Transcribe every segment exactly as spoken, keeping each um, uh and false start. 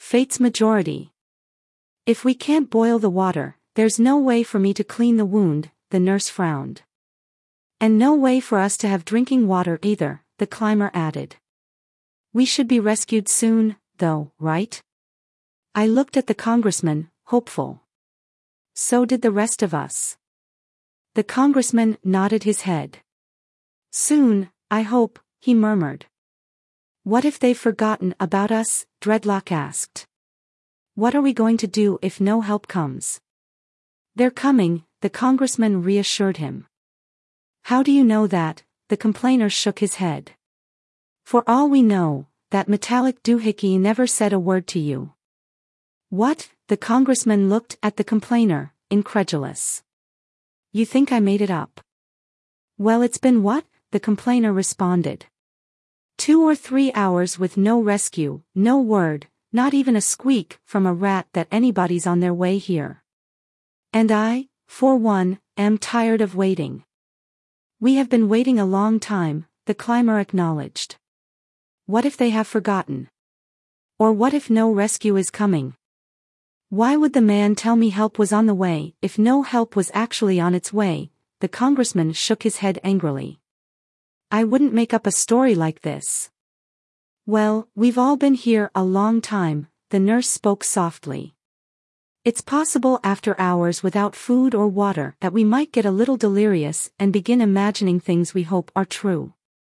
fate's majority. If we can't boil the water, there's no way for me to clean the wound, the nurse frowned. And no way for us to have drinking water either, the climber added. We should be rescued soon, though, right? I looked at the congressman, hopeful. So did the rest of us. The congressman nodded his head. Soon, I hope, he murmured. What if they've forgotten about us? Dreadlock asked. What are we going to do if no help comes? They're coming, the congressman reassured him. How do you know that? The complainer shook his head. For all we know, that metallic doohickey never said a word to you. What? The congressman looked at the complainer, incredulous. You think I made it up? Well, it's been what? The complainer responded. Two or three hours with no rescue, no word, not even a squeak from a rat that anybody's on their way here. And I, for one, am tired of waiting. We have been waiting a long time, the climber acknowledged. What if they have forgotten? Or what if no rescue is coming? Why would the man tell me help was on the way if no help was actually on its way? The congressman shook his head angrily. I wouldn't make up a story like this. Well, we've all been here a long time, the nurse spoke softly. It's possible after hours without food or water that we might get a little delirious and begin imagining things we hope are true.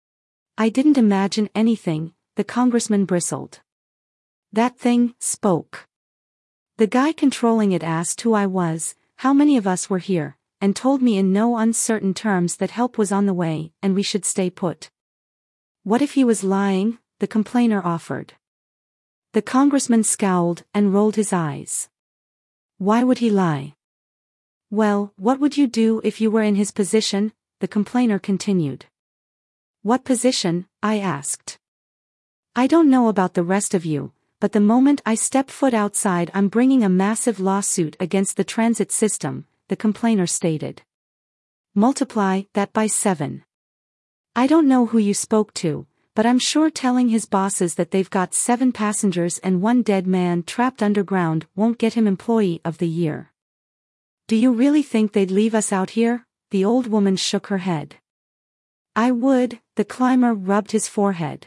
I didn't imagine anything, the congressman bristled. That thing spoke. The guy controlling it asked who I was, how many of us were here, and told me in no uncertain terms that help was on the way and we should stay put. What if he was lying? The complainer offered. The congressman scowled and rolled his eyes. Why would he lie? Well, what would you do if you were in his position? The complainer continued. What position? I asked. I don't know about the rest of you, but the moment I step foot outside I'm bringing a massive lawsuit against the transit system, the complainer stated. Multiply that by seven. I don't know who you spoke to, but I'm sure telling his bosses that they've got seven passengers and one dead man trapped underground won't get him Employee of the Year. Do you really think they'd leave us out here? The old woman shook her head. I would, the climber rubbed his forehead.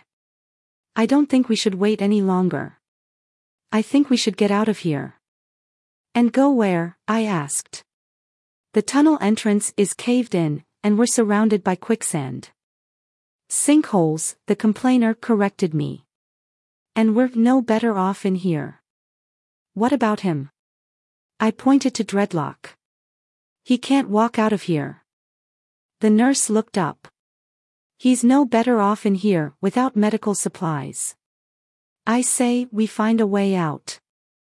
I don't think we should wait any longer. I think we should get out of here. And go where? I asked. The tunnel entrance is caved in, and we're surrounded by quicksand. Sinkholes, the complainer corrected me. And we're no better off in here. What about him? I pointed to Dreadlock. He can't walk out of here. The nurse looked up. He's no better off in here without medical supplies. I say we find a way out.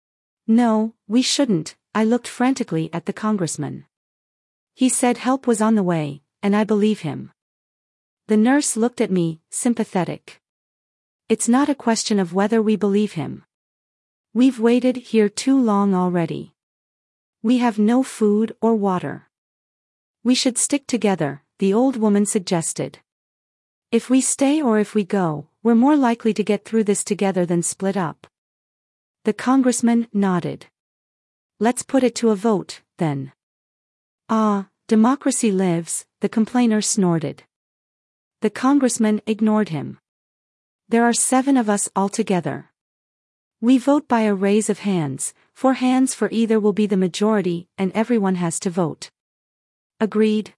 No, we shouldn't, I looked frantically at the congressman. He said help was on the way, and I believe him. The nurse looked at me, sympathetic. It's not a question of whether we believe him. We've waited here too long already. We have no food or water. We should stick together, the old woman suggested. If we stay or if we go, we're more likely to get through this together than split up. The congressman nodded. Let's put it to a vote, then. Ah, democracy lives, the complainer snorted. The congressman ignored him. There are seven of us altogether. We vote by a raise of hands, four hands for either will be the majority and everyone has to vote. Agreed?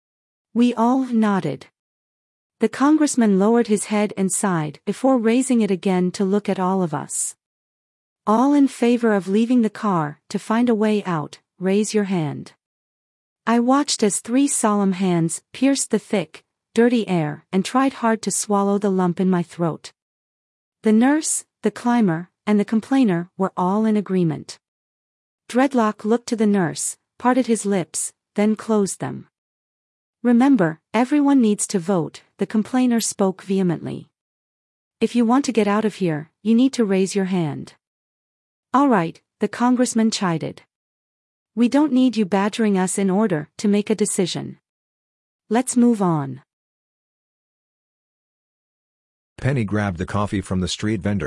We all nodded. The congressman lowered his head and sighed before raising it again to look at all of us. All in favor of leaving the car to find a way out, raise your hand. I watched as three solemn hands pierced the thick, dirty air and tried hard to swallow the lump in my throat. The nurse, the climber, and the complainer were all in agreement. Dreadlock looked to the nurse, parted his lips, then closed them. Remember, everyone needs to vote, the complainer spoke vehemently. If you want to get out of here, you need to raise your hand. All right, the congressman chided. We don't need you badgering us in order to make a decision. Let's move on. Penny grabbed the coffee from the street vendor,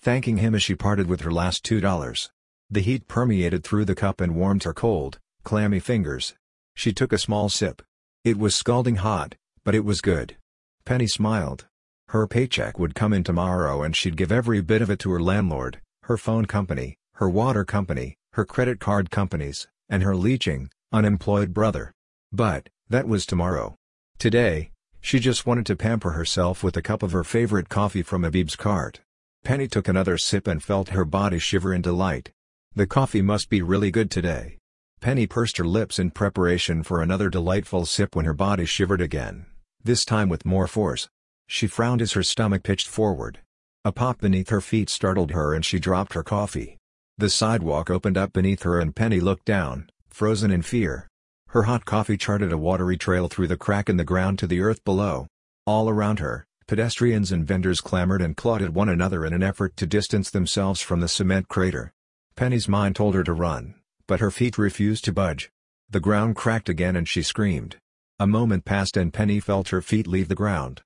thanking him as she parted with her last two dollars. The heat permeated through the cup and warmed her cold, clammy fingers. She took a small sip. It was scalding hot, but it was good. Penny smiled. Her paycheck would come in tomorrow and she'd give every bit of it to her landlord, her phone company, her water company, her credit card companies, and her leeching, unemployed brother. But, that was tomorrow. Today, she just wanted to pamper herself with a cup of her favorite coffee from Habib's cart. Penny took another sip and felt her body shiver in delight. The coffee must be really good today. Penny pursed her lips in preparation for another delightful sip when her body shivered again, this time with more force. She frowned as her stomach pitched forward. A pop beneath her feet startled her and she dropped her coffee. The sidewalk opened up beneath her and Penny looked down, frozen in fear. Her hot coffee charted a watery trail through the crack in the ground to the earth below. All around her, pedestrians and vendors clamored and clawed at one another in an effort to distance themselves from the cement crater. Penny's mind told her to run, but her feet refused to budge. The ground cracked again and she screamed. A moment passed and Penny felt her feet leave the ground.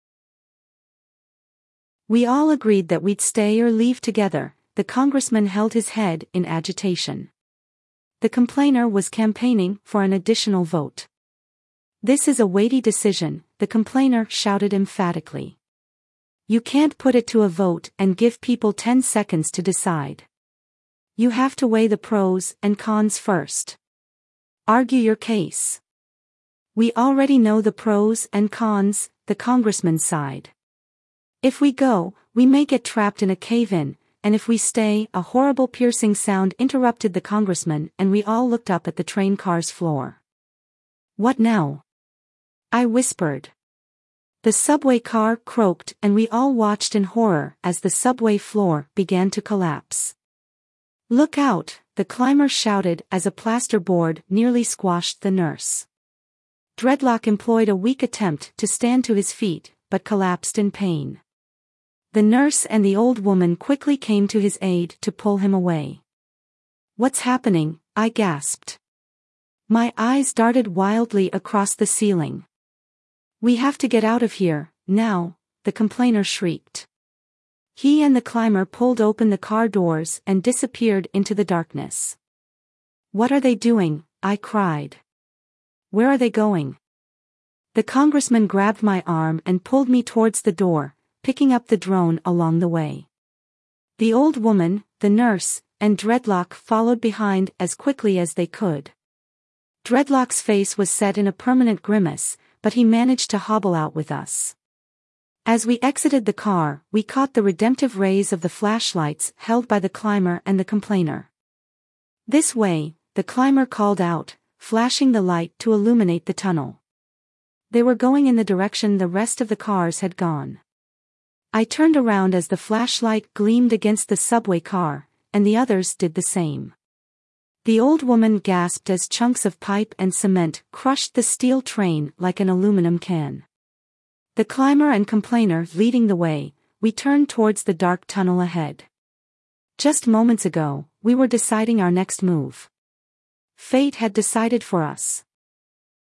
We all agreed that we'd stay or leave together. The congressman held his head in agitation. The complainer was campaigning for an additional vote. This is a weighty decision, the complainer shouted emphatically. You can't put it to a vote and give people ten seconds to decide. You have to weigh the pros and cons first. Argue your case. We already know the pros and cons, the congressman sighed. If we go, we may get trapped in a cave-in, and if we stay, a horrible piercing sound interrupted the congressman and we all looked up at the train car's floor. What now? I whispered. The subway car croaked and we all watched in horror as the subway floor began to collapse. Look out, the climber shouted as a plasterboard nearly squashed the nurse. Dreadlock employed a weak attempt to stand to his feet, but collapsed in pain. The nurse and the old woman quickly came to his aid to pull him away. What's happening? I gasped. My eyes darted wildly across the ceiling. We have to get out of here, now, the complainer shrieked. He and the climber pulled open the car doors and disappeared into the darkness. What are they doing? I cried. Where are they going? The congressman grabbed my arm and pulled me towards the door, picking up the drone along the way. The old woman, the nurse, and Dreadlock followed behind as quickly as they could. Dreadlock's face was set in a permanent grimace, but he managed to hobble out with us. As we exited the car, we caught the redemptive rays of the flashlights held by the climber and the complainer. This way, the climber called out, flashing the light to illuminate the tunnel. They were going in the direction the rest of the cars had gone. I turned around as the flashlight gleamed against the subway car, and the others did the same. The old woman gasped as chunks of pipe and cement crushed the steel train like an aluminum can. The climber and complainer leading the way, we turned towards the dark tunnel ahead. Just moments ago, we were deciding our next move. Fate had decided for us.